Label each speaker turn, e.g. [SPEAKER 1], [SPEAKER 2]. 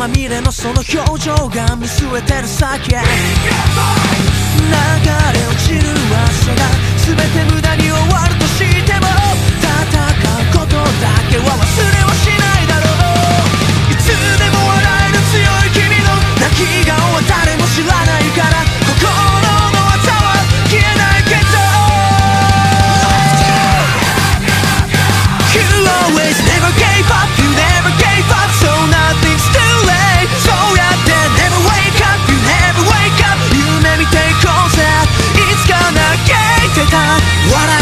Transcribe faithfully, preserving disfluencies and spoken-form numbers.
[SPEAKER 1] みれのその表情が見据えてる先へ流れ落ちる汗が全て無駄に終わるとしても戦うことだけは忘れはしないだろう。いつでも笑える強い君の泣き顔は誰も知らないから心の技は消えないけど You always never gave up, you never gave up, so nothing's too late. そうやって never wake up, you never wake up 夢見ていこうぜいつか嘆いてた笑